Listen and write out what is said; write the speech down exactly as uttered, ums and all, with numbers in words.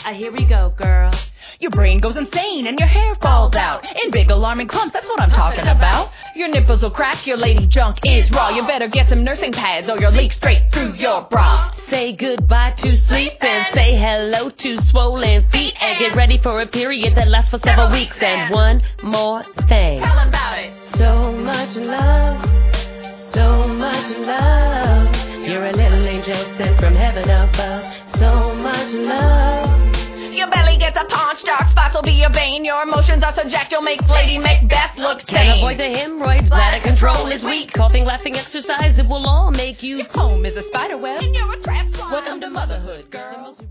Uh, here we go, girl. Your brain goes insane and your hair falls out in big alarming clumps, that's what I'm talking about. Your nipples will crack, your lady junk is raw. You better get some nursing pads or you'll leak straight through your bra. Say goodbye to sleep and say hello to swollen feet and get ready for a period that lasts for several weeks. And one more thing. Tell 'em about it. So much love, so much love. You're a little angel sent from heaven above. So much love. Your belly gets a paunch, dark spots will be your bane. Your emotions are subject, you'll make Lady Macbeth look Can't tame. avoid the hemorrhoids, bladder control is weak. Coughing, laughing, exercise, it will all make you. Your home is a spider web. And you're a trap fly. Welcome to motherhood, girl.